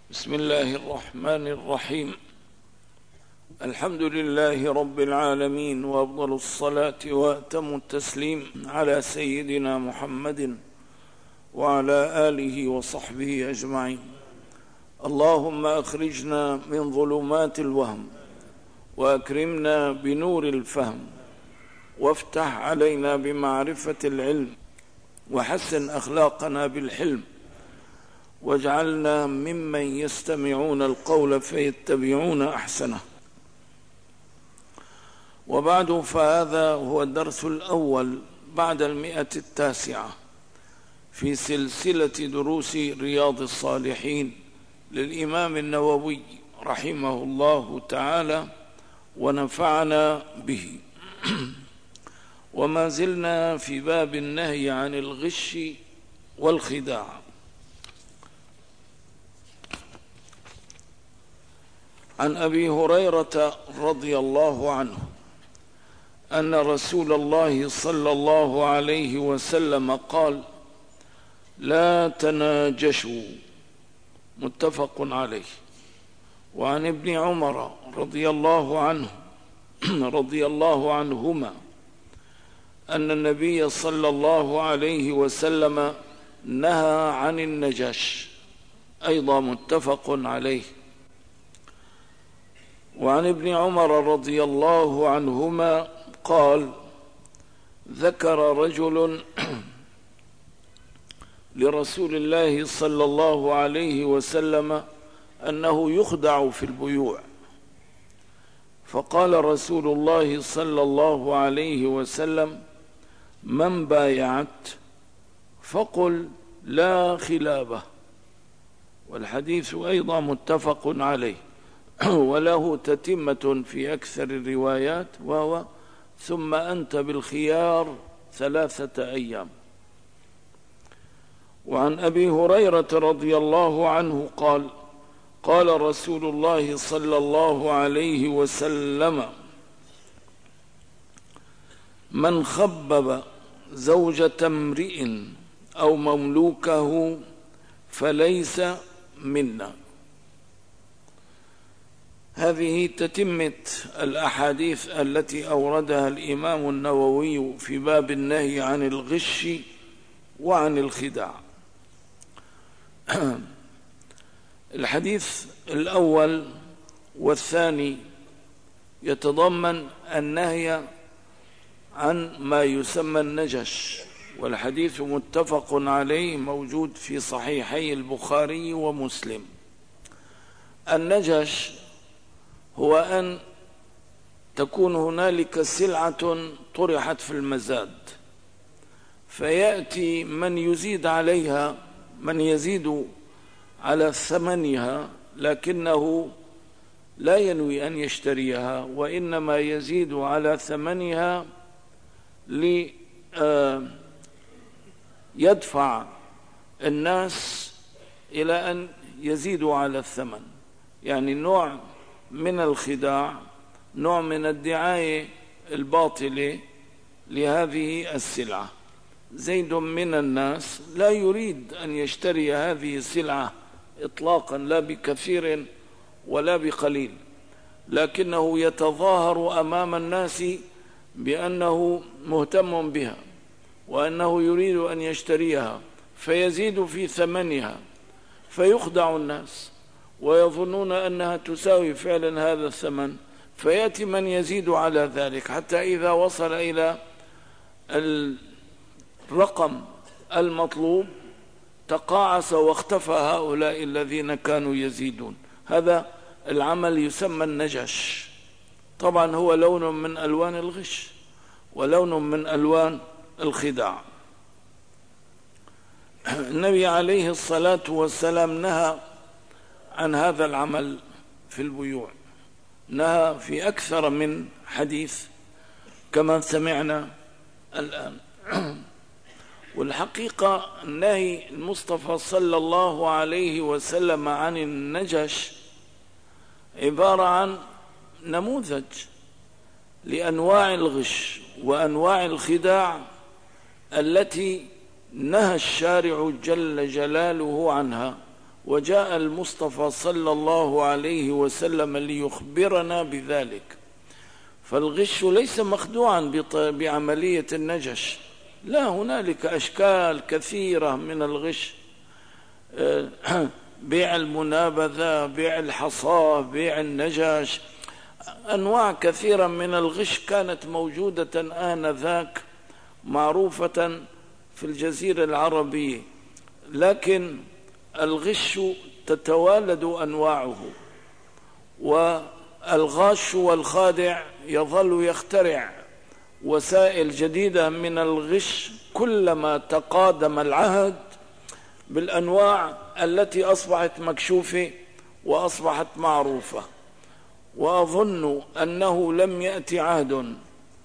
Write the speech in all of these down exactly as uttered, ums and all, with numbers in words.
بسم الله الرحمن الرحيم. الحمد لله رب العالمين، وأفضل الصلاة وأتم التسليم على سيدنا محمد وعلى آله وصحبه أجمعين. اللهم أخرجنا من ظلمات الوهم وأكرمنا بنور الفهم، وافتح علينا بمعرفة العلم، وحسن أخلاقنا بالحلم، واجعلنا ممن يستمعون القول فيتبعون أحسنه. وبعد، فهذا هو الدرس الأول بعد المئة التاسعة في سلسلة دروس رياض الصالحين للإمام النووي رحمه الله تعالى ونفعنا به. وما زلنا في باب النهي عن الغش والخداع. عن أبي هريرة رضي الله عنه أن رسول الله صلى الله عليه وسلم قال: لا تناجشوا، متفق عليه. وعن ابن عمر رضي الله عنه رضي الله عنهما أن النبي صلى الله عليه وسلم نهى عن النجش، أيضا متفق عليه. وعن ابن عمر رضي الله عنهما قال: ذكر رجل لرسول الله صلى الله عليه وسلم أنه يخدع في البيوع، فقال رسول الله صلى الله عليه وسلم: من بايعت؟ فقل لا خلابه. والحديث أيضا متفق عليه، وله تتمة في أكثر الروايات، وهو: ثم أنت بالخيار ثلاثة أيام. وعن أبي هريرة رضي الله عنه قال: قال رسول الله صلى الله عليه وسلم: من خبب زوجة امرئ أو مملوكه فليس منا. هذه تتمة الأحاديث التي أوردها الإمام النووي في باب النهي عن الغش وعن الخداع. الحديث الأول والثاني يتضمن النهي عن ما يسمى النجش، والحديث متفق عليه موجود في صحيحي البخاري ومسلم. النجش هو أن تكون هنالك سلعة طرحت في المزاد، فيأتي من يزيد عليها، من يزيد على ثمنها، لكنه لا ينوي أن يشتريها، وإنما يزيد على ثمنها ليدفع الناس إلى أن يزيدوا على الثمن. يعني نوع من الخداع، نوع من الدعاية الباطلة لهذه السلعة. زيد من الناس لا يريد أن يشتري هذه السلعة إطلاقا، لا بكثير ولا بقليل، لكنه يتظاهر أمام الناس بأنه مهتم بها وأنه يريد أن يشتريها، فيزيد في ثمنها، فيخدع الناس ويظنون أنها تساوي فعلا هذا الثمن، فيأتي من يزيد على ذلك، حتى إذا وصل إلى الرقم المطلوب تقاعس واختفى هؤلاء الذين كانوا يزيدون. هذا العمل يسمى النجش. طبعا هو لون من ألوان الغش ولون من ألوان الخداع. النبي عليه الصلاة والسلام نهى عن هذا العمل في البيوع، نهى في أكثر من حديث كما سمعنا الآن. والحقيقة النهي المصطفى صلى الله عليه وسلم عن النجش عبارة عن نموذج لأنواع الغش وأنواع الخداع التي نهى الشارع جل جلاله عنها، وجاء المصطفى صلى الله عليه وسلم ليخبرنا بذلك. فالغش ليس مخدوعا بعملية النجش، لا، هنالك أشكال كثيرة من الغش، بيع المنابذة، بيع الحصاة، بيع النجش، أنواع كثيرة من الغش كانت موجودة آنذاك معروفة في الجزيرة العربية، لكن الغش تتوالد أنواعه، والغاش والخادع يظل يخترع وسائل جديدة من الغش كلما تقادم العهد بالأنواع التي أصبحت مكشوفة وأصبحت معروفة. وأظن أنه لم يأتي عهد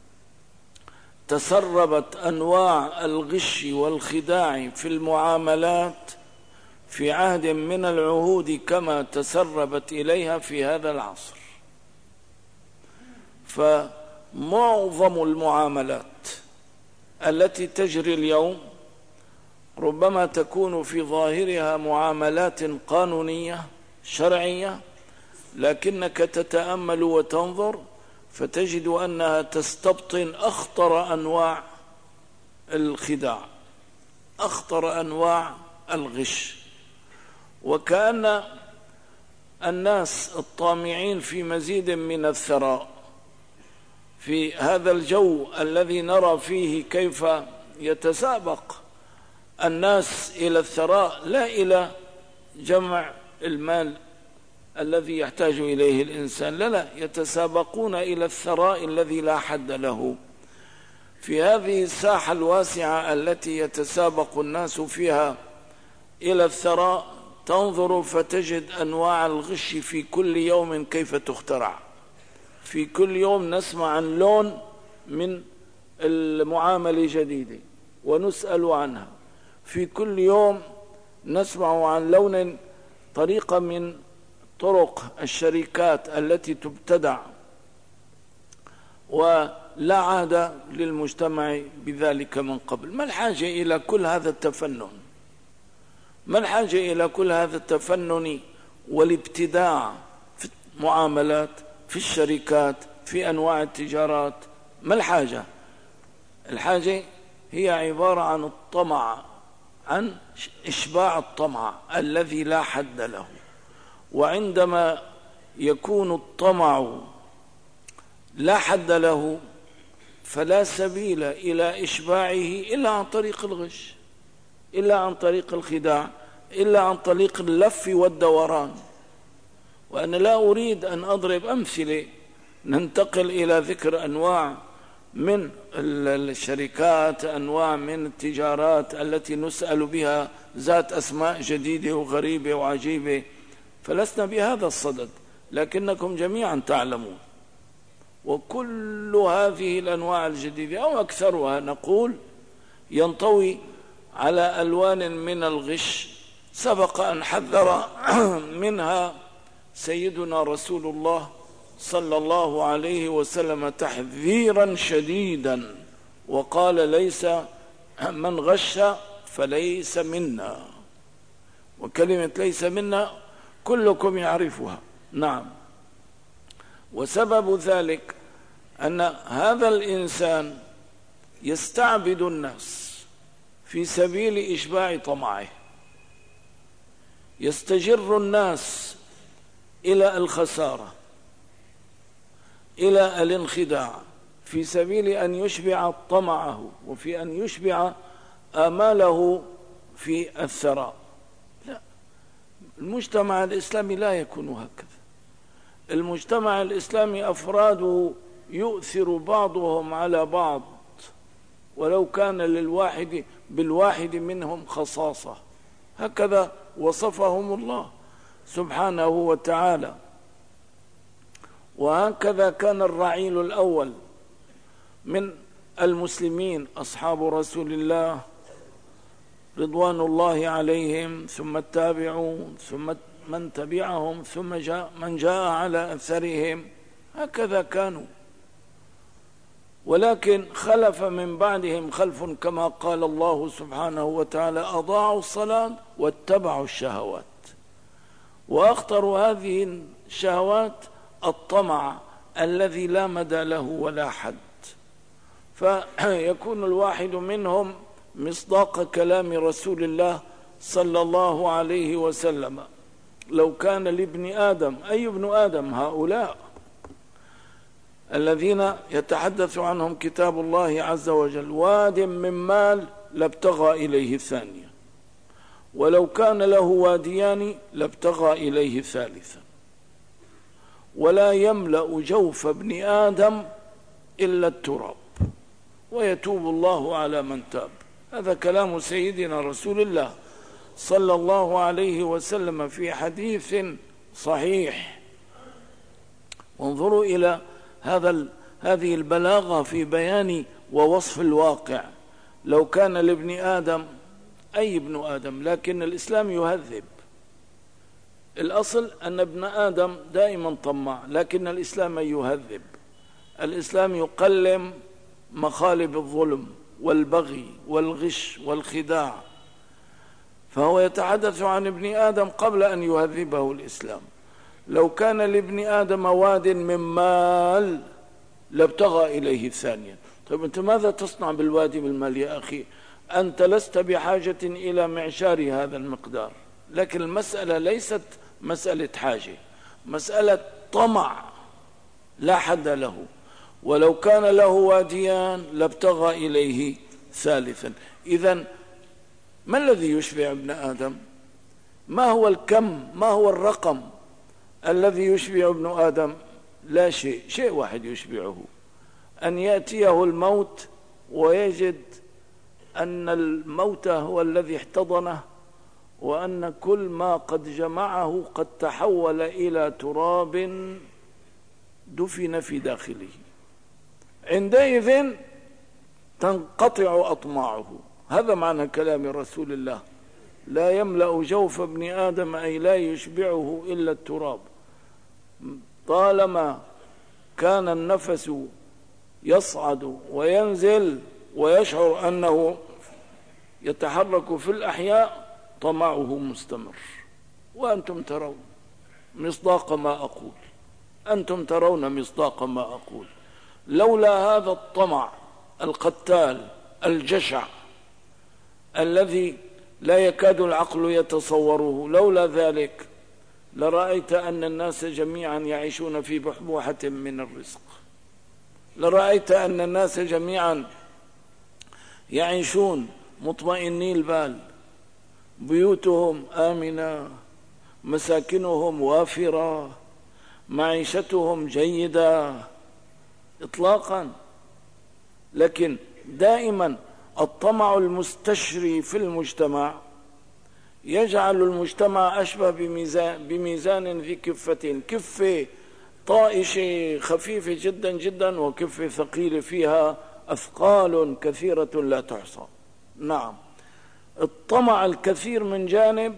تسربت أنواع الغش والخداع في المعاملات في عهد من العهود كما تسربت إليها في هذا العصر. فمعظم المعاملات التي تجري اليوم ربما تكون في ظاهرها معاملات قانونية شرعية، لكنك تتأمل وتنظر فتجد أنها تستبطن أخطر أنواع الخداع، أخطر أنواع الغش. وكأن الناس الطامعين في مزيد من الثراء في هذا الجو الذي نرى فيه كيف يتسابق الناس إلى الثراء لا إلى جمع المال الذي يحتاج إليه الإنسان، لا لا، يتسابقون إلى الثراء الذي لا حد له. في هذه الساحة الواسعة التي يتسابق الناس فيها إلى الثراء تنظر فتجد أنواع الغش في كل يوم كيف تخترع. في كل يوم نسمع عن لون من المعاملة جديدة ونسأل عنها، في كل يوم نسمع عن لون طريقة من طرق الشركات التي تبتدع، ولا عاد للمجتمع بذلك من قبل. ما الحاجة إلى كل هذا التفنن؟ ما الحاجة إلى كل هذا التفنن والابتداع في المعاملات، في الشركات، في أنواع التجارات؟ ما الحاجة؟ الحاجة هي عبارة عن الطمع، عن إشباع الطمع الذي لا حد له. وعندما يكون الطمع لا حد له فلا سبيل إلى إشباعه إلا عن طريق الغش، إلا عن طريق الخداع، إلا عن طريق اللف والدوران. وأنا لا أريد أن أضرب أمثلة، ننتقل إلى ذكر أنواع من الشركات، أنواع من التجارات التي نسأل بها ذات أسماء جديدة وغريبة وعجيبة، فلسنا بهذا الصدد، لكنكم جميعا تعلمون. وكل هذه الأنواع الجديدة أو أكثرها نقول ينطوي على ألوان من الغش سبق أن حذر منها سيدنا رسول الله صلى الله عليه وسلم تحذيرا شديدا، وقال: ليس من غش فليس منا. وكلمة ليس منا كلكم يعرفها. نعم. وسبب ذلك أن هذا الإنسان يستعبد الناس في سبيل إشباع طمعه، يستجر الناس إلى الخسارة، إلى الانخداع، في سبيل أن يشبع طمعه وفي أن يشبع آماله في الثراء. لا، المجتمع الإسلامي لا يكون هكذا. المجتمع الإسلامي أفراده يؤثر بعضهم على بعض ولو كان للواحد بالواحد منهم خصاصة، هكذا وصفهم الله سبحانه وتعالى. وهكذا كان الرعيل الأول من المسلمين أصحاب رسول الله رضوان الله عليهم، ثم التابعون، ثم من تبعهم، ثم جاء من جاء على أثرهم، هكذا كانوا. ولكن خلف من بعدهم خلف كما قال الله سبحانه وتعالى: أضاعوا الصلاة واتبعوا الشهوات. وأخطر هذه الشهوات الطمع الذي لا مدى له ولا حد، فيكون الواحد منهم مصداق كلام رسول الله صلى الله عليه وسلم: لو كان لابن آدم، أي ابن آدم؟ هؤلاء الذين يتحدث عنهم كتاب الله عز وجل، واد من مال لابتغى إليه ثانية، ولو كان له واديان لابتغى إليه ثالثا، ولا يملأ جوف ابن آدم إلا التراب، ويتوب الله على من تاب. هذا كلام سيدنا رسول الله صلى الله عليه وسلم في حديث صحيح. وانظروا إلى هذا هذه البلاغة في بيان ووصف الواقع. لو كان لابن آدم، أي ابن آدم؟ لكن الإسلام يهذب. الأصل أن ابن آدم دائما طماع، لكن الإسلام يهذب. الإسلام يقلم مخالب الظلم والبغي والغش والخداع، فهو يتحدث عن ابن آدم قبل أن يهذبه الإسلام. لو كان لابن آدم واد من مال لابتغى إليه ثانيا. طيب أنت ماذا تصنع بالوادي من المال يا أخي؟ أنت لست بحاجة إلى معشار هذا المقدار. لكن المسألة ليست مسألة حاجة، مسألة طمع لا حد له. ولو كان له واديان لابتغى إليه ثالثا. إذن ما الذي يشبع ابن آدم؟ ما هو الكم؟ ما هو الرقم الذي يشبع ابن آدم؟ لا شيء. شيء واحد يشبعه: أن يأتيه الموت ويجد أن الموت هو الذي احتضنه، وأن كل ما قد جمعه قد تحول إلى تراب دفن في داخله. عندئذ تنقطع أطماعه. هذا معنى كلام رسول الله: لا يملأ جوف ابن آدم، أي لا يشبعه إلا التراب. طالما كان النفس يصعد وينزل ويشعر أنه يتحرك في الأحياء، طمعه مستمر. وأنتم ترون مصداق ما أقول، أنتم ترون مصداق ما أقول. لولا هذا الطمع القتال الجشع الذي لا يكاد العقل يتصوره، لولا ذلك لرأيت أن الناس جميعا يعيشون في بحبوحة من الرزق، لرأيت أن الناس جميعا يعيشون مطمئني البال، بيوتهم آمنة، مساكنهم وافرة، معيشتهم جيدة إطلاقا. لكن دائما الطمع المستشري في المجتمع يجعل المجتمع أشبه بميزان, بميزان ذي كفتين: كفة طائشة خفيفة جدا جدا، وكفة ثقيلة فيها أثقال كثيرة لا تحصى. نعم، الطمع الكثير من جانب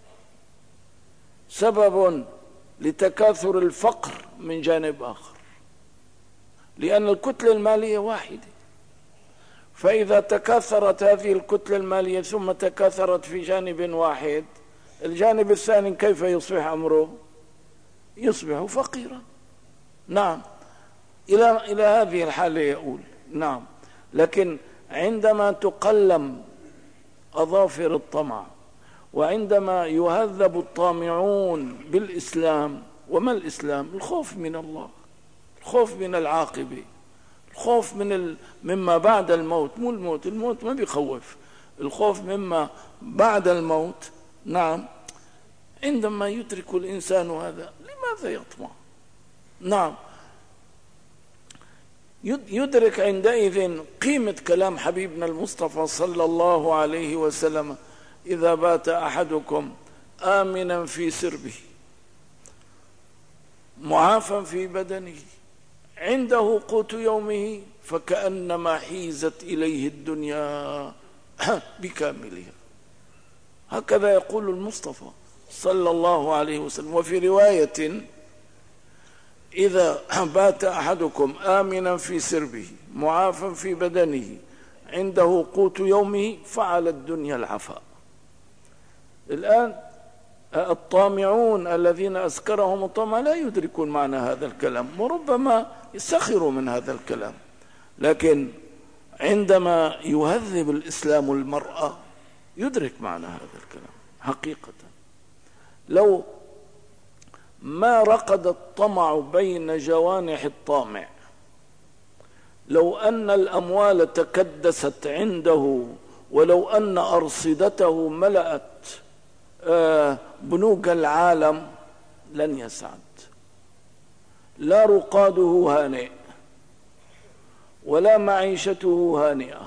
سبب لتكاثر الفقر من جانب آخر، لأن الكتلة المالية واحدة. فإذا تكاثرت هذه الكتلة المالية ثم تكاثرت في جانب واحد، الجانب الثاني كيف يصبح أمره؟ يصبح فقيرا. نعم، إلى إلى هذه الحالة يقول. نعم، لكن عندما تقلم أظافر الطمع، وعندما يهذب الطامعون بالإسلام. وما الإسلام؟ الخوف من الله، الخوف من العاقبة، الخوف من ال... مما بعد الموت. مو الموت، الموت ما بيخوف، الخوف مما بعد الموت. نعم، عندما يدرك الإنسان هذا لماذا يطمع؟ نعم، يدرك عندئذ قيمة كلام حبيبنا المصطفى صلى الله عليه وسلم: إذا بات أحدكم آمنا في سربه معافا في بدنه عنده قوت يومه فكأنما حيزت إليه الدنيا بكاملها. هكذا يقول المصطفى صلى الله عليه وسلم. وفي رواية: إذا بات أحدكم آمنا في سربه معافا في بدنه عنده قوت يومه فعلى الدنيا العفاء. الآن الطامعون الذين أسكرهم الطمع لا يدركون معنى هذا الكلام، وربما يسخروا من هذا الكلام، لكن عندما يهذب الإسلام المرأة يدرك معنى هذا الكلام حقيقة. لو ما رقد الطمع بين جوانح الطامع، لو أن الأموال تكدست عنده، ولو أن أرصدته ملأت بنوك العالم، لن يسعد. لا رقاده هانئ ولا معيشته هانئة.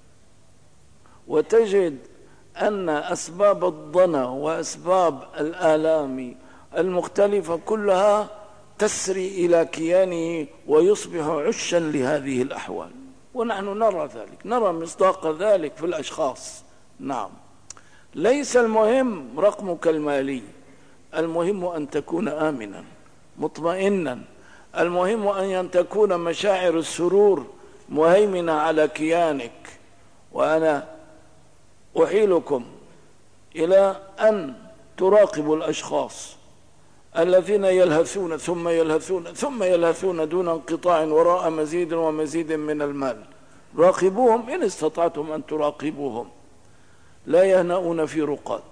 وتجد أن أسباب الضنا وأسباب الآلام المختلفة كلها تسري إلى كيانه ويصبح عشا لهذه الأحوال، ونحن نرى ذلك، نرى مصداق ذلك في الأشخاص. نعم، ليس المهم رقمك المالي، المهم أن تكون آمنا مطمئنا، المهم أن تكون مشاعر السرور مهيمنة على كيانك. وأنا أحيلكم إلى أن تراقبوا الأشخاص الذين يلهثون ثم يلهثون ثم يلهثون دون انقطاع وراء مزيد ومزيد من المال. راقبوهم إن استطعتم أن تراقبوهم. لا يهنؤون في رقاد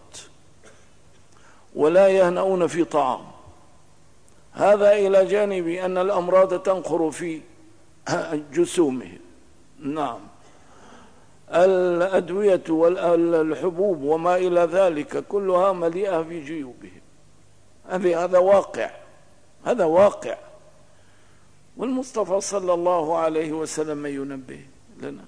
ولا يهنؤون في طعام. هذا إلى جانب أن الأمراض تنخر في جسومهم. نعم، الأدوية والحبوب وما إلى ذلك كلها مليئة في جيوبهم. هذا واقع، هذا واقع. والمصطفى صلى الله عليه وسلم ينبه لنا.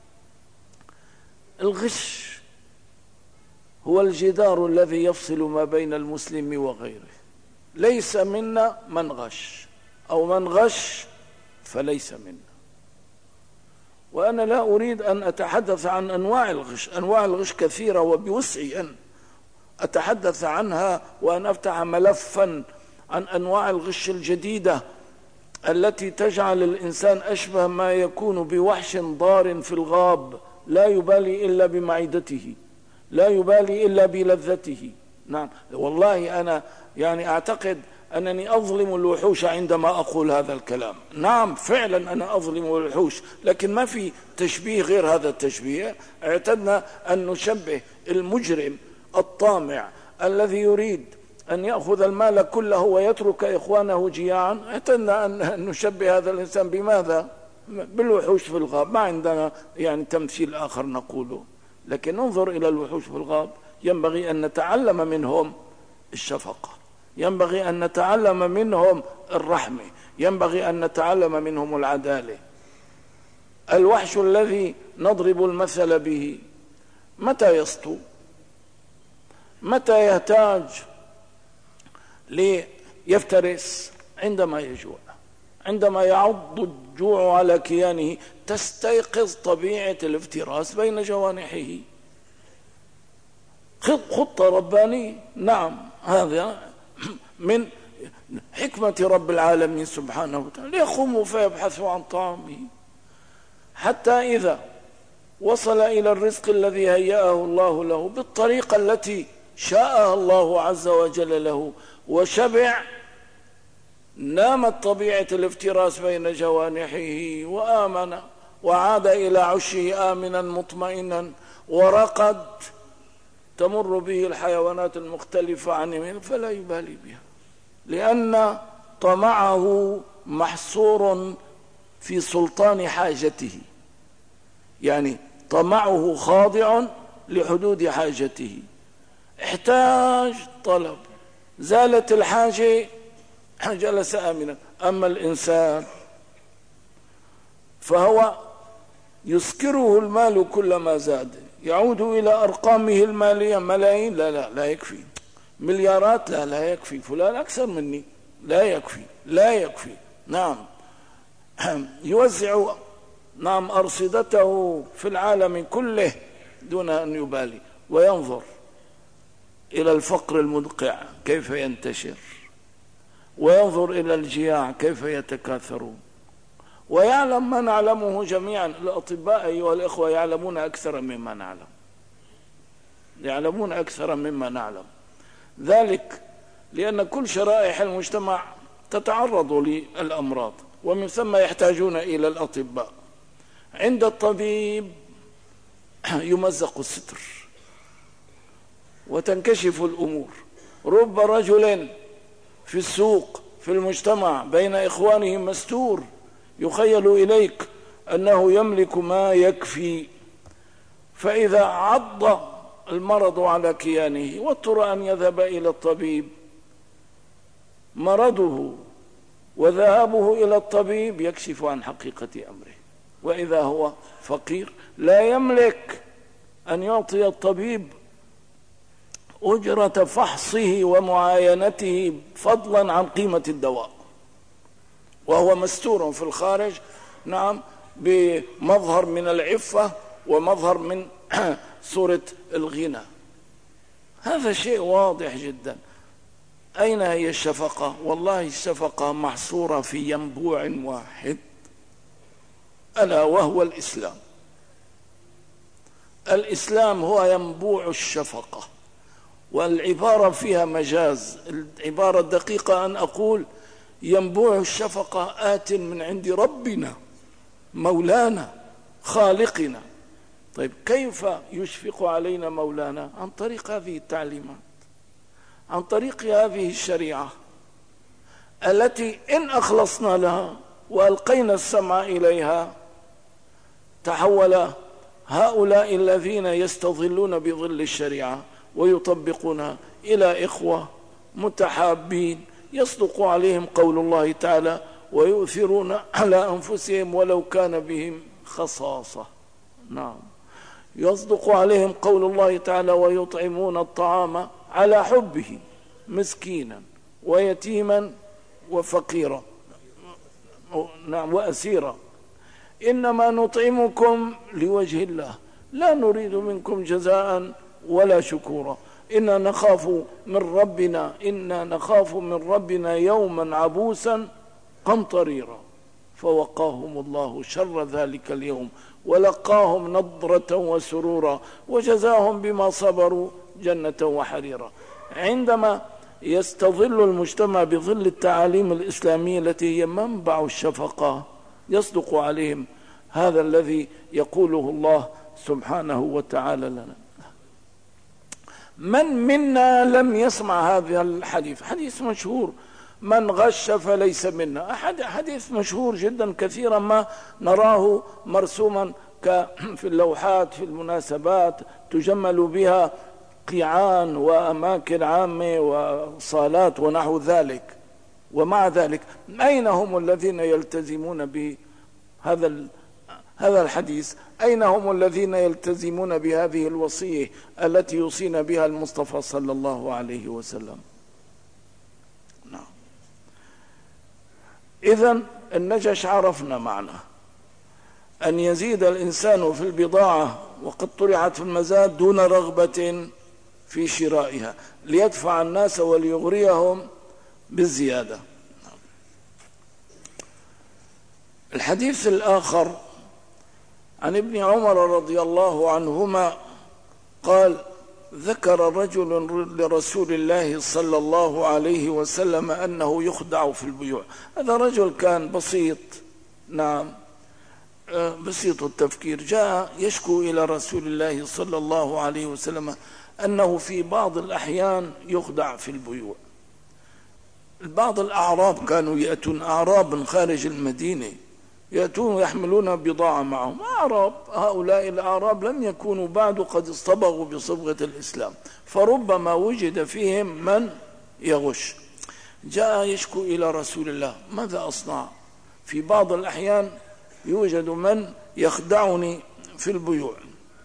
الغش هو الجدار الذي يفصل ما بين المسلم وغيره. ليس منا من غش، أو من غش فليس منا. وأنا لا أريد أن أتحدث عن أنواع الغش. أنواع الغش كثيرة وبوسعي أن أتحدث عنها وأن أفتح ملفا عن أنواع الغش الجديدة التي تجعل الإنسان أشبه ما يكون بوحش ضار في الغاب، لا يبالي إلا بمعدته، لا يبالي إلا بلذته. نعم، والله أنا يعني أعتقد أنني أظلم الوحوش عندما أقول هذا الكلام. نعم، فعلا أنا أظلم الوحوش، لكن ما في تشبيه غير هذا التشبيه. اعتدنا أن نشبه المجرم الطامع الذي يريد أن يأخذ المال كله ويترك إخوانه جياعا، اعتدنا أن نشبه هذا الإنسان بماذا؟ بالوحوش في الغاب. ما عندنا يعني تمثيل آخر نقوله، لكن انظر إلى الوحوش في الغاب. ينبغي أن نتعلم منهم الشفقة، ينبغي أن نتعلم منهم الرحمة، ينبغي أن نتعلم منهم العدالة. الوحش الذي نضرب المثل به متى يسطو؟ متى يحتاج ليفترس؟ عندما يجوع، عندما يعض الجوع على كيانه تستيقظ طبيعة الافتراس بين جوانحه. خطة ربانية. نعم، هذا من حكمة رب العالمين سبحانه وتعالى. يقوم فيبحث عن طعامه حتى إذا وصل إلى الرزق الذي هيأه الله له بالطريقة التي شاءها الله عز وجل له وشبع، نامت طبيعة الافتراس بين جوانحه وآمن وعاد إلى عشه آمنا مطمئنا ورقد. تمر به الحيوانات المختلفة عن يمين فلا يبالي بها، لأن طمعه محصور في سلطان حاجته، يعني طمعه خاضع لحدود حاجته. احتاج، طلب، زالت الحاجة، جلس آمنا. أما الإنسان فهو يسكره المال كلما زاد، يعود إلى أرقامه المالية. ملايين، لا لا لا يكفي. مليارات، لا لا يكفي. فلان أكثر مني، لا يكفي، لا يكفي. نعم، يوزع نعم أرصدته في العالم كله دون أن يبالي، وينظر إلى الفقر المدقع كيف ينتشر، وينظر إلى الجياع كيف يتكاثرون، ويعلم ما نعلمه جميعا. الأطباء أيها الإخوة يعلمون أكثر مما نعلم، يعلمون أكثر مما نعلم. ذلك لأن كل شرائح المجتمع تتعرض للأمراض، ومن ثم يحتاجون إلى الأطباء. عند الطبيب يمزق الستر وتنكشف الأمور. رب رجل في السوق في المجتمع بين إخوانه مستور، يخيل إليك أنه يملك ما يكفي، فإذا عض المرض على كيانه واضطر أن يذهب إلى الطبيب، مرضه وذهابه إلى الطبيب يكشف عن حقيقة أمره. وإذا هو فقير لا يملك أن يعطي الطبيب أجرة فحصه ومعاينته فضلا عن قيمة الدواء، وهو مستور في الخارج، نعم، بمظهر من العفة ومظهر من صورة الغنى. هذا شيء واضح جدا. أين هي الشفقة؟ والله الشفقة محصورة في ينبوع واحد، ألا وهو الإسلام. الإسلام هو ينبوع الشفقة، والعبارة فيها مجاز. العبارة الدقيقة أن أقول ينبوع الشفقة آت من عند ربنا مولانا خالقنا. طيب كيف يشفق علينا مولانا؟ عن طريق هذه التعليمات، عن طريق هذه الشريعة التي إن أخلصنا لها وألقينا السمع إليها تحول هؤلاء الذين يستظلون بظل الشريعة ويطبقونها إلى إخوة متحابين يصدق عليهم قول الله تعالى ويؤثرون على أنفسهم ولو كان بهم خصاصة. نعم، يصدق عليهم قول الله تعالى ويطعمون الطعام على حبه مسكينا ويتيما وفقيرا، نعم، وأسيرا. إنما نطعمكم لوجه الله لا نريد منكم جزاء ولا شكورا، إنا نخاف من ربنا إنا نخاف من ربنا يوما عبوسا قمطريرا، فوقاهم الله شر ذلك اليوم ولقاهم نضرة وسرورا وجزاهم بما صبروا جنة وحريرا. عندما يستظل المجتمع بظل التعاليم الإسلامية التي هي منبع الشفقة يصدق عليهم هذا الذي يقوله الله سبحانه وتعالى لنا. من منا لم يسمع هذا الحديث؟ حديث مشهور، من غش فليس منا. أحد حديث مشهور جدا، كثيرا ما نراه مرسوما في اللوحات في المناسبات تجمل بها قيعان وأماكن عامة وصالات ونحو ذلك. ومع ذلك أين هم الذين يلتزمون بهذا هذا الحديث؟ أين هم الذين يلتزمون بهذه الوصية التي يوصينا بها المصطفى صلى الله عليه وسلم؟ نعم. إذن النجش عرفنا معنى أن يزيد الإنسان في البضاعة وقد طرحت في المزاد دون رغبة في شرائها ليدفع الناس وليغريهم بالزيادة. الحديث الآخر عن ابن عمر رضي الله عنهما قال ذكر رجل لرسول الله صلى الله عليه وسلم أنه يخدع في البيوع. هذا رجل كان بسيط، نعم، بسيط التفكير، جاء يشكو إلى رسول الله صلى الله عليه وسلم أنه في بعض الأحيان يخدع في البيوع. بعض الأعراب كانوا يأتون، أعراب خارج المدينة يأتون يحملون بضاعة معهم، أعراب. هؤلاء الأعراب لم يكونوا بعد قد اصطبغوا بصبغة الإسلام، فربما وجد فيهم من يغش. جاء يشكو إلى رسول الله ماذا أصنع؟ في بعض الأحيان يوجد من يخدعني في البيوع.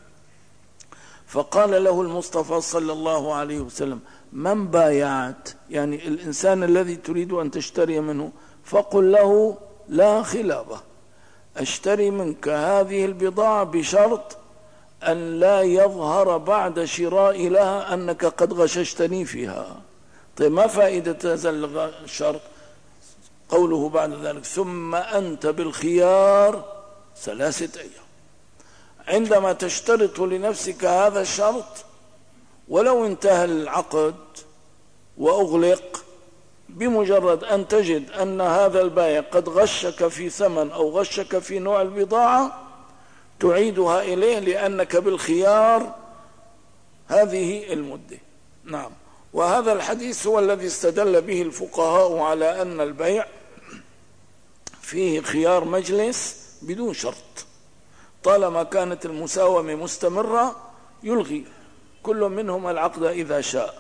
فقال له المصطفى صلى الله عليه وسلم من بايعت؟ يعني الإنسان الذي تريد أن تشتري منه، فقل له لا خلافة، أشتري منك هذه البضاعة بشرط أن لا يظهر بعد شرائي لها أنك قد غششتني فيها. طيب ما فائدة هذا الشرط؟ قوله بعد ذلك ثم أنت بالخيار ثلاثة أيام. عندما تشترط لنفسك هذا الشرط ولو انتهى العقد وأغلق، بمجرد أن تجد أن هذا البائع قد غشك في ثمن أو غشك في نوع البضاعة تعيدها إليه، لأنك بالخيار هذه المدة. نعم. وهذا الحديث هو الذي استدل به الفقهاء على أن البيع فيه خيار مجلس بدون شرط، طالما كانت المساومة مستمرة يلغي كل منهما العقد إذا شاء.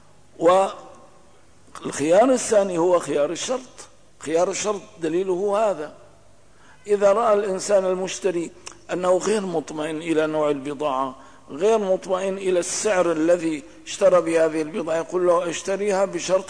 والخيار الثاني هو خيار الشرط. خيار الشرط دليله هذا: إذا رأى الإنسان المشتري أنه غير مطمئن إلى نوع البضاعة، غير مطمئن إلى السعر الذي اشترى بهذه البضاعة، يقول له اشتريها بشرط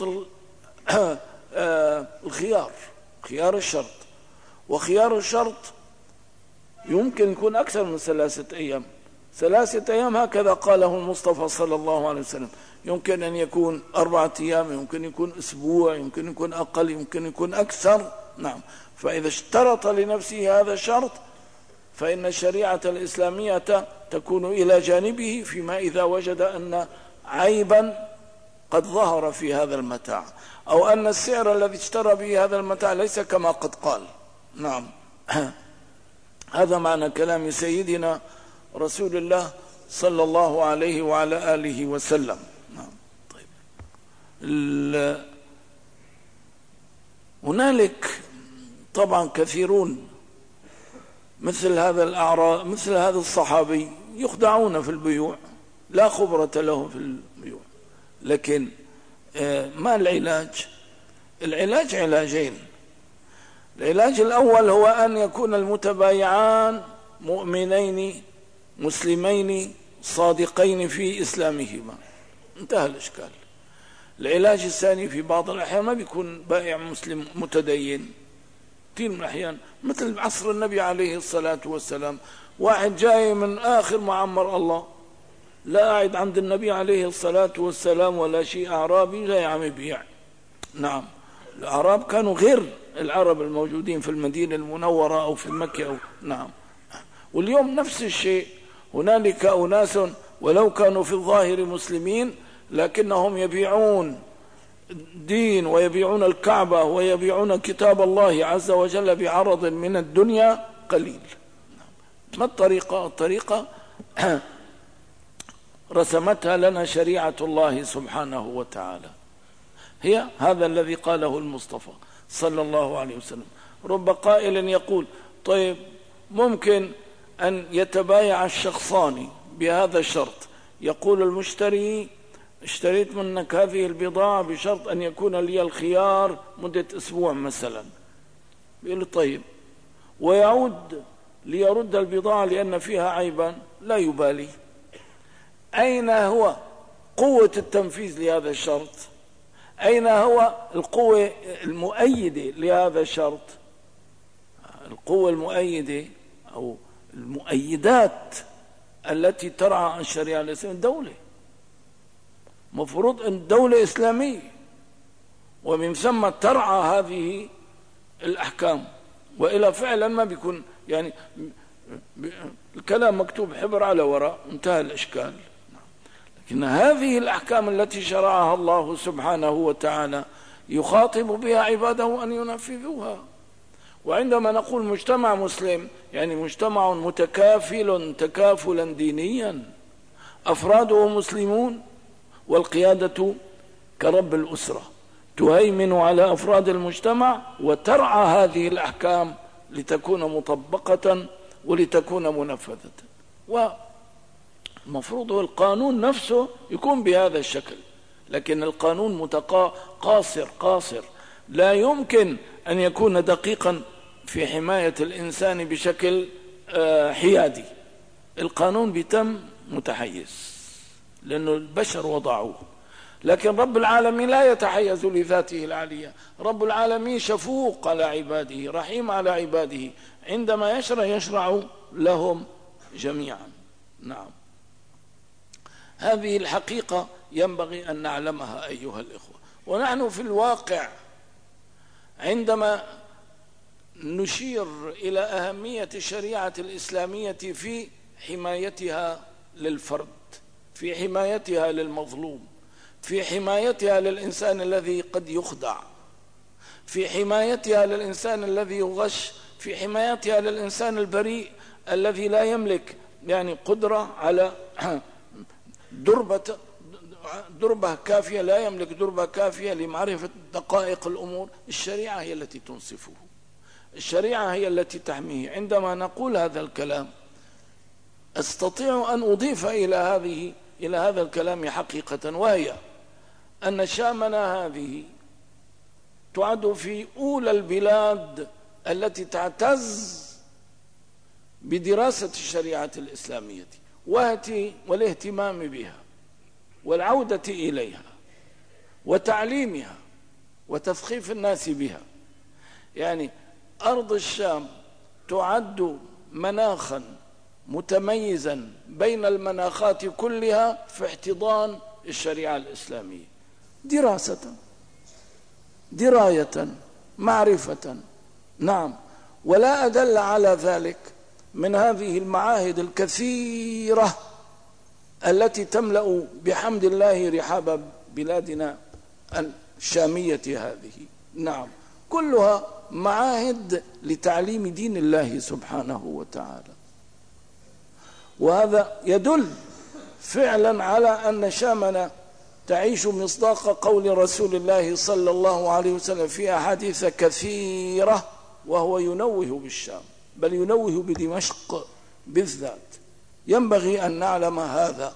الخيار، خيار الشرط. وخيار الشرط يمكن يكون أكثر من ثلاثة أيام. ثلاثة أيام هكذا قاله المصطفى صلى الله عليه وسلم. يمكن أن يكون أربعة أيام، يمكن يكون أسبوع، يمكن يكون أقل، يمكن يكون أكثر. نعم. فإذا اشترط لنفسه هذا الشرط فإن الشريعة الإسلامية تكون إلى جانبه فيما إذا وجد أن عيبا قد ظهر في هذا المتاع، أو أن السعر الذي اشترى به هذا المتاع ليس كما قد قال. نعم. هذا معنى كلام سيدنا رسول الله صلى الله عليه وعلى آله وسلم. نعم. طيب. هنالك طبعا كثيرون مثل هذا الأعراب، مثل هذا الصحابي، يخدعون في البيوع، لا خبرة له في البيوع. لكن ما العلاج؟ العلاج علاجين. العلاج الأول هو أن يكون المتبايعان مؤمنين مسلمين صادقين في إسلامهما، انتهى الإشكال. العلاج الثاني في بعض الأحيان ما بيكون بائع مسلم متدين، كثير من الأحيان مثل عصر النبي عليه الصلاة والسلام، واحد جاي من آخر معمر الله، لا قاعد عند النبي عليه الصلاة والسلام ولا شيء، أعرابي جاي عم يبيع. نعم. الأعراب كانوا غير العرب الموجودين في المدينة المنورة أو في مكة أو نعم. واليوم نفس الشيء، هنالك أناس ولو كانوا في الظاهر مسلمين لكنهم يبيعون الدين ويبيعون الكعبة ويبيعون كتاب الله عز وجل بعرض من الدنيا قليل. ما الطريقة؟ الطريقة رسمتها لنا شريعة الله سبحانه وتعالى، هي هذا الذي قاله المصطفى صلى الله عليه وسلم. رب قائل يقول: طيب ممكن أن يتبايع الشخصان بهذا الشرط، يقول المشتري: اشتريت منك هذه البضاعة بشرط أن يكون لي الخيار مدة أسبوع مثلا. يقول: طيب. ويعود ليرد البضاعة لأن فيها عيبا، لا يبالي. أين هو قوة التنفيذ لهذا الشرط؟ أين هو القوة المؤيدة لهذا الشرط؟ القوة المؤيدة أو المؤيدات التي ترعى الشريعة الإسلامية الدولة، مفروض أن الدولة إسلامية، ومن ثم ترعى هذه الأحكام، وإلى فعلا ما بيكون يعني الكلام مكتوب حبر على ورق، انتهى الإشكال. لكن هذه الأحكام التي شرعها الله سبحانه وتعالى يخاطب بها عباده أن ينفذوها. وعندما نقول مجتمع مسلم يعني مجتمع متكافل تكافلا دينيا، أفراده مسلمون، والقيادة كرب الأسرة تهيمن على أفراد المجتمع وترعى هذه الأحكام لتكون مطبقة ولتكون منفذة. والمفروض القانون نفسه يكون بهذا الشكل، لكن القانون متقا قاصر قاصر لا يمكن أن يكون دقيقا في حماية الإنسان بشكل حيادي. القانون بيتم متحيز لأنه البشر وضعوه، لكن رب العالمين لا يتحيز لذاته العالية. رب العالمين شفوق على عباده، رحيم على عباده، عندما يشرع يشرع لهم جميعا. نعم. هذه الحقيقة ينبغي أن نعلمها أيها الإخوة. ونحن في الواقع عندما نشير إلى أهمية الشريعة الإسلامية في حمايتها للفرد، في حمايتها للمظلوم، في حمايتها للإنسان الذي قد يخدع، في حمايتها للإنسان الذي يغش، في حمايتها للإنسان البريء الذي لا يملك يعني قدرة على دربة دربة كافية، لا يملك دربة كافية لمعرفة دقائق الأمور. الشريعة هي التي تنصفه، الشريعة هي التي تحميه. عندما نقول هذا الكلام أستطيع أن أضيف إلى هذه إلى هذا الكلام حقيقة، وهي أن شامنا هذه تعد في أولى البلاد التي تعتز بدراسة الشريعة الإسلامية والاهتمام بها والعودة إليها وتعليمها وتثقيف الناس بها. يعني أرض الشام تعد مناخا متميزا بين المناخات كلها في احتضان الشريعة الإسلامية، دراسة، دراية، معرفة. نعم، ولا أدل على ذلك من هذه المعاهد الكثيرة التي تملأ بحمد الله رحاب بلادنا الشامية هذه. نعم، كلها معاهد لتعليم دين الله سبحانه وتعالى. وهذا يدل فعلا على أن شامنا تعيش مصداق قول رسول الله صلى الله عليه وسلم في أحاديث كثيرة وهو ينوه بالشام، بل ينوه بدمشق بالذات. ينبغي أن نعلم هذا.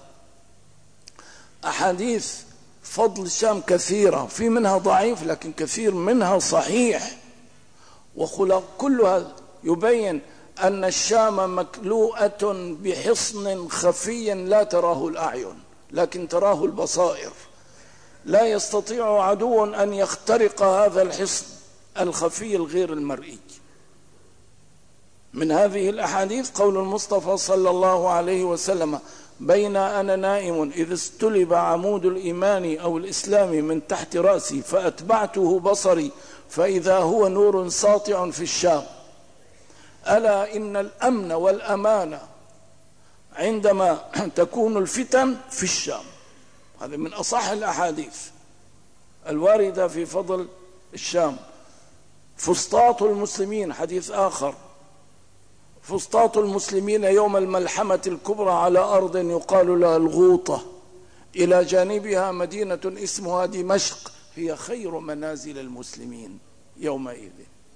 أحاديث فضل الشام كثيرة، في منها ضعيف لكن كثير منها صحيح، وخلق كلها يبين أن الشام مكلوءة بحصن خفي لا تراه الأعين لكن تراه البصائر. لا يستطيع عدو أن يخترق هذا الحصن الخفي الغير المرئي. من هذه الأحاديث قول المصطفى صلى الله عليه وسلم: بين أنا نائم إذ استلب عمود الإيمان أو الإسلام من تحت رأسي فأتبعته بصري فإذا هو نور ساطع في الشام. ألا إن الأمن والأمان عندما تكون الفتن في الشام. هذا من أصح الأحاديث الواردة في فضل الشام. فسطاط المسلمين، حديث آخر: فسطاط المسلمين يوم الملحمة الكبرى على أرض يقال لها الغوطة، إلى جانبها مدينة اسمها دمشق، هي خير منازل المسلمين يومئذ.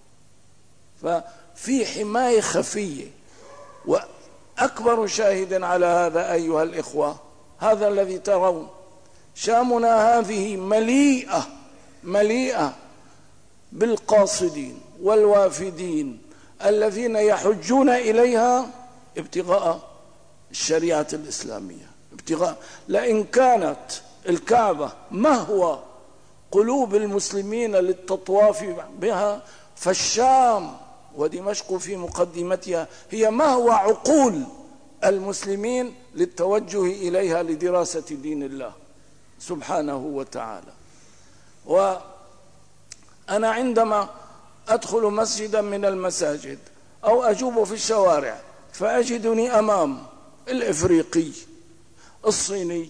ففي حماية خفية. وأكبر شاهد على هذا أيها الإخوة هذا الذي ترون، شامنا هذه مليئة مليئة بالقاصدين والوافدين الذين يحجون إليها ابتغاء الشريعة الإسلامية، ابتغاء. لئن كانت الكعبة مهوى قلوب المسلمين للتطواف بها، فالشام ودمشق في مقدمتها هي مهوى عقول المسلمين للتوجه إليها لدراسة دين الله سبحانه وتعالى. وأنا عندما أدخل مسجدا من المساجد أو أجوب في الشوارع فأجدني أمام الإفريقي، الصيني،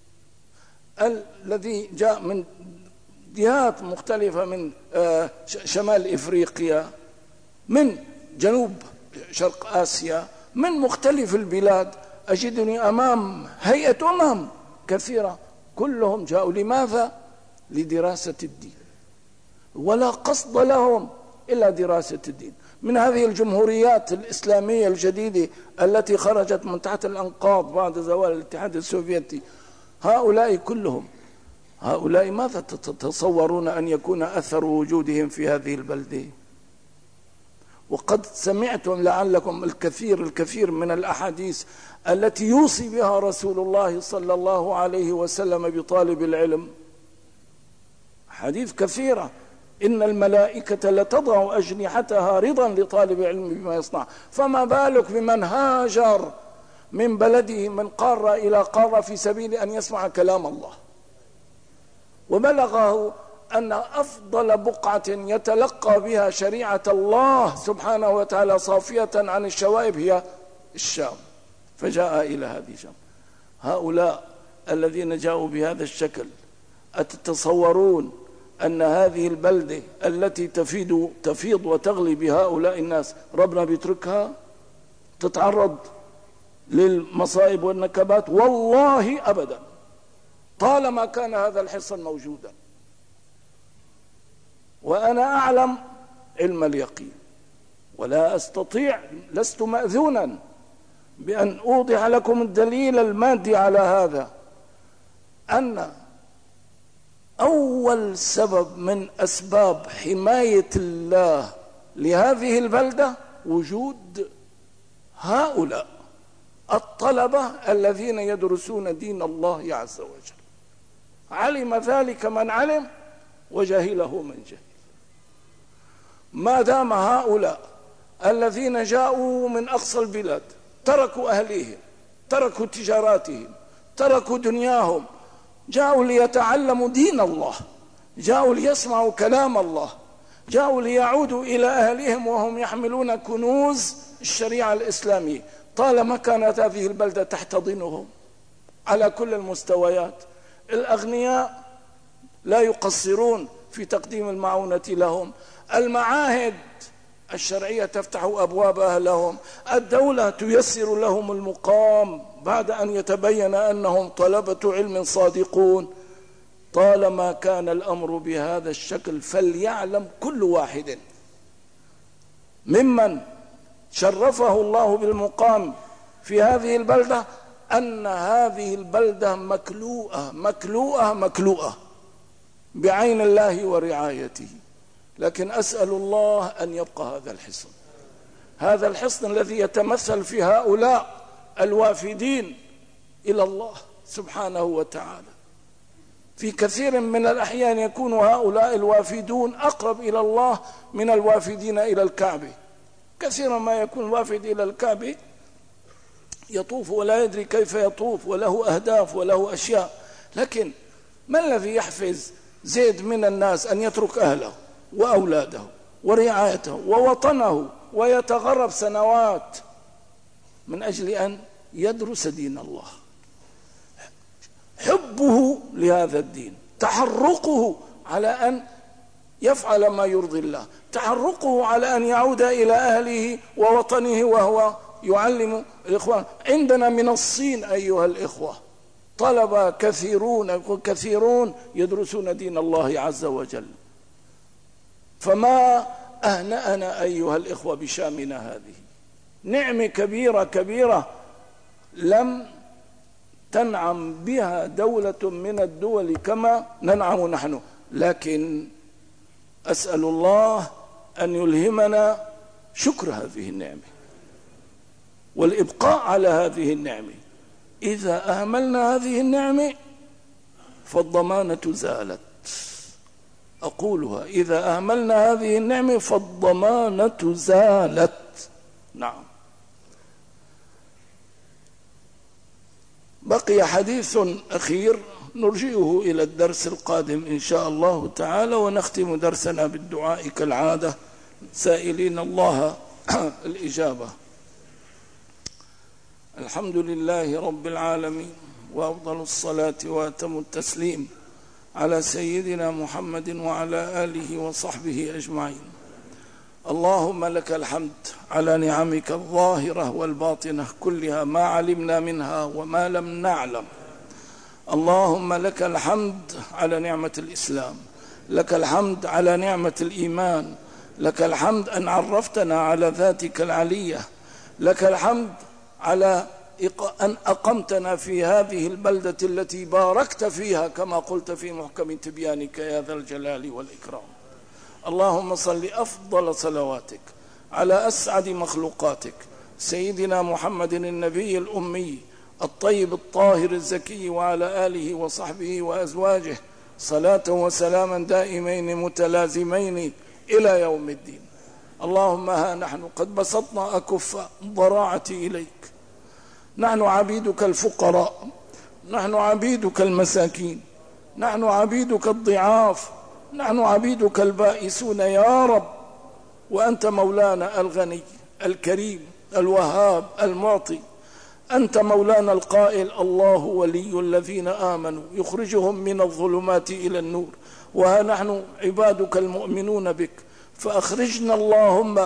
الذي جاء من جهات مختلفة من شمال إفريقيا، من جنوب شرق آسيا، من مختلف البلاد، أجدني أمام هيئة أمم كثيرة كلهم جاءوا لماذا؟ لدراسة الدين، ولا قصد لهم إلا دراسة الدين. من هذه الجمهوريات الإسلامية الجديدة التي خرجت من تحت الأنقاض بعد زوال الاتحاد السوفيتي، هؤلاء كلهم، هؤلاء ماذا تتصورون أن يكون أثر وجودهم في هذه البلدة؟ وقد سمعتم لعلكم الكثير الكثير من الأحاديث التي يوصي بها رسول الله صلى الله عليه وسلم بطالب العلم، حديث كثيرة: إن الملائكة لتضع أجنحتها رضا لطالب العلم بما يصنع. فما بالك بمن هاجر من بلده من قارة إلى قارة في سبيل أن يسمع كلام الله، وبلغه أن أفضل بقعة يتلقى بها شريعة الله سبحانه وتعالى صافية عن الشوائب هي الشام، فجاء إلى هذه الشام. هؤلاء الذين جاءوا بهذا الشكل أتتصورون أن هذه البلدة التي تفيض تفيض وتغلي بهؤلاء الناس ربنا بيتركها تتعرض للمصائب والنكبات؟ والله أبدا، طالما كان هذا الحصن موجودا. وأنا أعلم علم اليقين، ولا أستطيع، لست مأذونا بأن أوضح لكم الدليل المادي على هذا، أن أول سبب من أسباب حماية الله لهذه البلدة وجود هؤلاء الطلبة الذين يدرسون دين الله عز وجل. علم ذلك من علم وجهله من جهل. ما دام هؤلاء الذين جاءوا من أقصى البلاد تركوا أهليهم، تركوا تجاراتهم، تركوا دنياهم، جاءوا ليتعلموا دين الله، جاءوا ليسمعوا كلام الله، جاءوا ليعودوا إلى أهلهم وهم يحملون كنوز الشريعة الإسلامية، طالما كانت هذه البلدة تحتضنهم على كل المستويات. الأغنياء لا يقصرون في تقديم المعونة لهم، المعاهد الشرعية تفتح أبوابها لهم، الدولة تيسر لهم المقام بعد أن يتبين أنهم طلبة علم صادقون. طالما كان الأمر بهذا الشكل فليعلم كل واحد ممن شرفه الله بالمقام في هذه البلدة أن هذه البلدة مكلوءة مكلوءة مكلوءة بعين الله ورعايته. لكن أسأل الله أن يبقى هذا الحصن، هذا الحصن الذي يتمثل في هؤلاء الوافدين إلى الله سبحانه وتعالى. في كثير من الأحيان يكون هؤلاء الوافدون أقرب إلى الله من الوافدين إلى الكعبة. كثيرا ما يكون الوافد إلى الكعبة يطوف ولا يدري كيف يطوف، وله أهداف وله أشياء، لكن ما الذي يحفز زيد من الناس أن يترك أهله وأولاده ورعايته ووطنه ويتغرب سنوات من أجل أن يدرس دين الله؟ حبه لهذا الدين، تحرقه على أن يفعل ما يرضي الله، تحرقه على أن يعود إلى أهله ووطنه وهو يعلم الإخوان. عندنا من الصين أيها الإخوة طلبة كثيرون كثيرون يدرسون دين الله عز وجل. فما أهنأنا أيها الإخوة بشامنا هذه، نعمة كبيرة كبيرة لم تنعم بها دولة من الدول كما ننعم نحن. لكن أسأل الله أن يلهمنا شكر هذه النعمة والإبقاء على هذه النعمة. إذا أهملنا هذه النعمة فالضمانة زالت. أقولها، إذا أهملنا هذه النعمة فالضمانة زالت. نعم. بقي حديث أخير نرجئه إلى الدرس القادم إن شاء الله تعالى، ونختم درسنا بالدعاء كالعادة سائلين الله الإجابة. الحمد لله رب العالمين، وأفضل الصلاة وأتم التسليم على سيدنا محمد وعلى آله وصحبه أجمعين. اللهم لك الحمد على نعمك الظاهرة والباطنة كلها، ما علمنا منها وما لم نعلم. اللهم لك الحمد على نعمة الإسلام، لك الحمد على نعمة الإيمان، لك الحمد أن عرفتنا على ذاتك العلية، لك الحمد على أن أقمتنا في هذه البلدة التي باركت فيها كما قلت في محكم تبيانك يا ذا الجلال والإكرام. اللهم صل أفضل صلواتك على أسعد مخلوقاتك سيدنا محمد النبي الأمي الطيب الطاهر الزكي، وعلى آله وصحبه وأزواجه صلاة وسلاما دائمين متلازمين إلى يوم الدين. اللهم ها نحن قد بسطنا أكف الضراعة إليك، نحن عبيدك الفقراء، نحن عبيدك المساكين، نحن عبيدك الضعاف، نحن عبيدك البائسون يا رب، وأنت مولانا الغني الكريم الوهاب المعطي أنت مولانا القائل: الله ولي الذين آمنوا يخرجهم من الظلمات إلى النور. وها نحن عبادك المؤمنون بك، فأخرجنا اللهم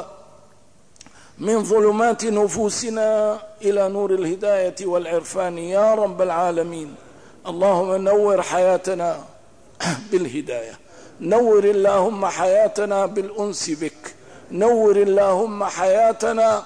من ظلمات نفوسنا إلى نور الهداية والعرفان يا رب العالمين. اللهم نور حياتنا بالهداية، نور اللهم حياتنا بالأنس بك، نور اللهم حياتنا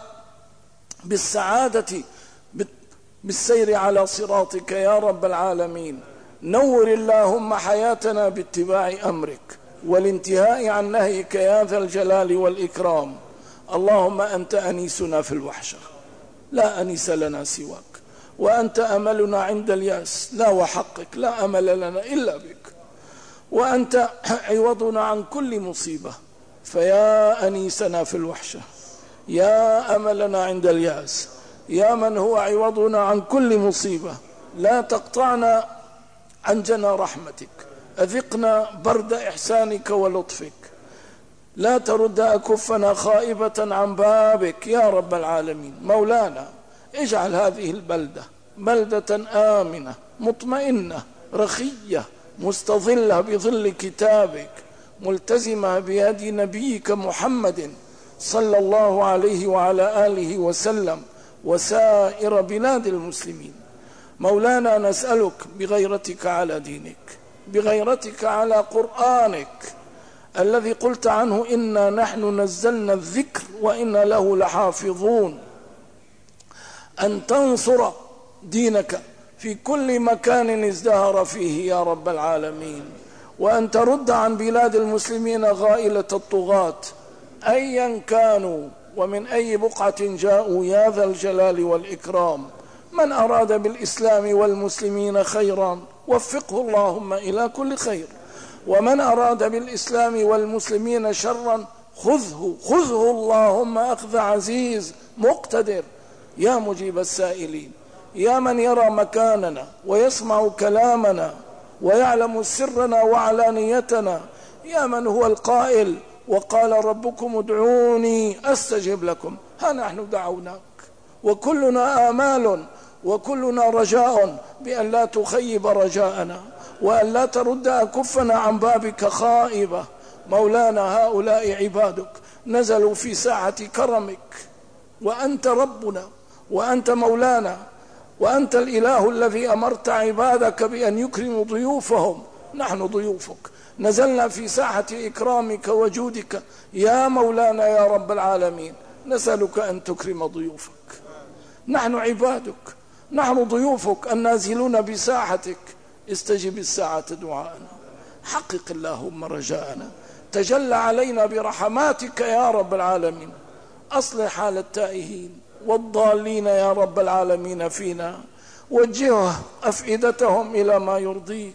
بالسعادة بالسير على صراطك يا رب العالمين. نور اللهم حياتنا باتباع أمرك والانتهاء عن نهيك يا ذا الجلال والإكرام. اللهم أنت أنيسنا في الوحشة، لا أنيس لنا سواك، وأنت أملنا عند الياس، لا وحقك لا أمل لنا إلا بك، وأنت عوضنا عن كل مصيبة. فيا أنيسنا في الوحشة، يا أملنا عند الياس، يا من هو عوضنا عن كل مصيبة، لا تقطعنا عن جنى رحمتك، أذقنا برد إحسانك ولطفك، لا ترد أكفنا خائبة عن بابك يا رب العالمين. مولانا اجعل هذه البلدة بلدة آمنة مطمئنة رخية مستظلة بظل كتابك، ملتزمة بهدي نبيك محمد صلى الله عليه وعلى آله وسلم، وسائر بلاد المسلمين. مولانا نسألك بغيرتك على دينك، بغيرتك على قرآنك الذي قلت عنه: إنا نحن نزلنا الذكر وإنا له لحافظون، أن تنصر دينك في كل مكان ازدهر فيه يا رب العالمين، وأن ترد عن بلاد المسلمين غائلة الطغاة أيا كانوا ومن أي بقعة جاءوا يا ذا الجلال والإكرام. من أراد بالإسلام والمسلمين خيرا وفقه اللهم إلى كل خير، ومن أراد بالإسلام والمسلمين شرا خذه خذه اللهم أخذ عزيز مقتدر. يا مجيب السائلين، يا من يرى مكاننا ويسمع كلامنا ويعلم سرنا وعلانيتنا، يا من هو القائل: وقال ربكم ادعوني أستجب لكم. ها نحن دعوناك، وكلنا آمال وكلنا رجاء بأن لا تخيب رجاءنا، وأن لا ترد أكفنا عن بابك خائبة. مولانا هؤلاء عبادك نزلوا في ساعة كرمك، وأنت ربنا وأنت مولانا، وأنت الإله الذي أمرت عبادك بأن يكرموا ضيوفهم. نحن ضيوفك، نزلنا في ساحة إكرامك وجودك يا مولانا يا رب العالمين. نسألك أن تكرم ضيوفك، نحن عبادك، نحن ضيوفك النازلون بساحتك. استجب الساعة دعاءنا، حقق اللهم رجاءنا، تجلى علينا برحماتك يا رب العالمين. أصلح حال التائهين والضالين يا رب العالمين فينا، وجه أفئدتهم إلى ما يرضيك،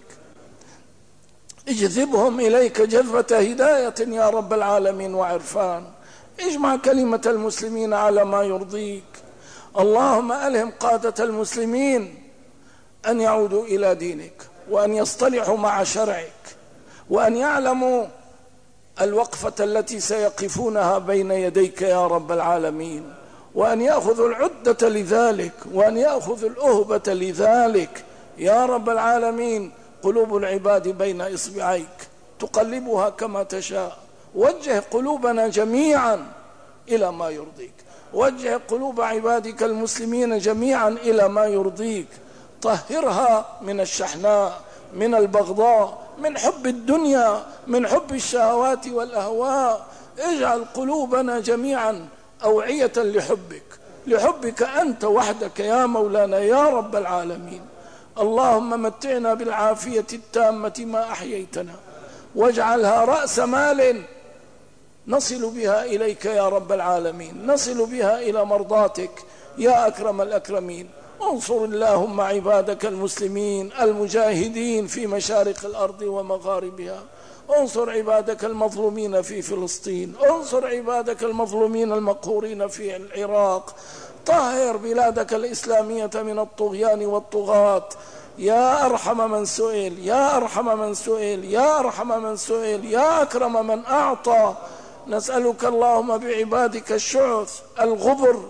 اجذبهم إليك جذبة هداية يا رب العالمين وعرفان، اجمع كلمة المسلمين على ما يرضيك. اللهم ألهم قادة المسلمين أن يعودوا إلى دينك، وأن يصطلحوا مع شرعك، وأن يعلموا الوقفة التي سيقفونها بين يديك يا رب العالمين، وأن يأخذوا العدة لذلك، وأن يأخذوا الأهبة لذلك يا رب العالمين. قلوب العباد بين إصبعيك تقلبها كما تشاء، وجه قلوبنا جميعا إلى ما يرضيك، وجه قلوب عبادك المسلمين جميعا إلى ما يرضيك. طهرها من الشحناء، من البغضاء، من حب الدنيا، من حب الشهوات والأهواء. اجعل قلوبنا جميعا أوعية لحبك، لحبك أنت وحدك يا مولانا يا رب العالمين. اللهم متعنا بالعافية التامة ما أحييتنا، واجعلها رأس مال نصل بها إليك يا رب العالمين، نصل بها إلى مرضاتك يا أكرم الأكرمين. انصر اللهم عبادك المسلمين المجاهدين في مشارق الأرض ومغاربها، انصر عبادك المظلومين في فلسطين، انصر عبادك المظلومين المقهورين في العراق، طهر بلادك الإسلامية من الطغيان والطغاة يا أرحم من سئل، يا أرحم من سئل، يا أرحم من سئل، يا أكرم من أعطى. نسألك اللهم بعبادك الشعث الغبر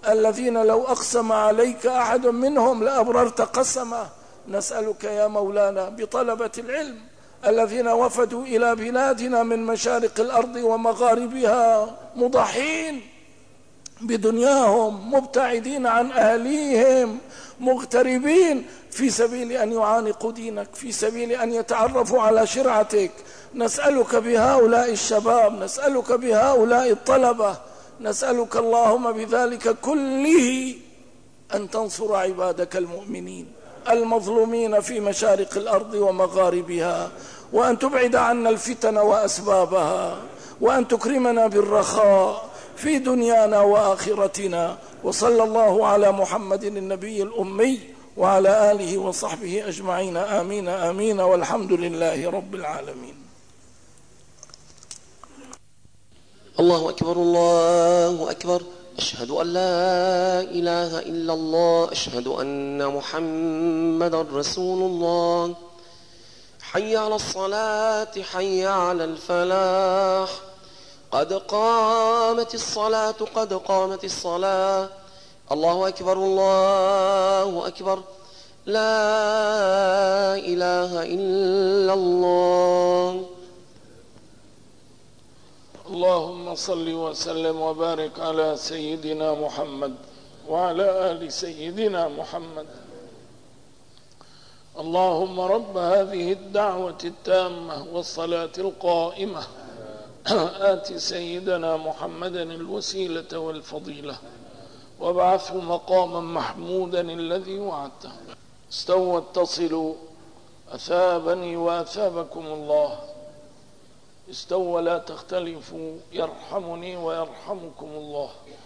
الذين لو أقسم عليك أحد منهم لأبررت قسمه. نسألك يا مولانا بطلبة العلم الذين وفدوا إلى بلادنا من مشارق الأرض ومغاربها مضحين بدنياهم، مبتعدين عن أهليهم، مغتربين في سبيل أن يعانقوا دينك، في سبيل أن يتعرفوا على شرعتك. نسألك بهؤلاء الشباب، نسألك بهؤلاء الطلبة، نسألك اللهم بذلك كله أن تنصر عبادك المؤمنين المظلومين في مشارق الأرض ومغاربها، وأن تبعد عنا الفتن وأسبابها، وأن تكرمنا بالرخاء في دنيانا وآخرتنا. وصلى الله على محمد النبي الأمي وعلى آله وصحبه أجمعين. آمين آمين، والحمد لله رب العالمين. الله أكبر الله أكبر، أشهد أن لا إله إلا الله، أشهد أن محمدا رسول الله. حي على الصلاة، حي على الفلاح، قد قامت الصلاة، قد قامت الصلاة. الله أكبر الله أكبر، لا إله إلا الله. اللهم صل وسلم وبارك على سيدنا محمد وعلى آل سيدنا محمد. اللهم رب هذه الدعوة التامة والصلاة القائمة آت سيدنا محمدا الوسيلة والفضيلة وابعثه مقاما محمودا الذي وعدته. استووا اتصلوا، أثابني وأثابكم الله. استووا لا تختلفوا، يرحمني ويرحمكم الله.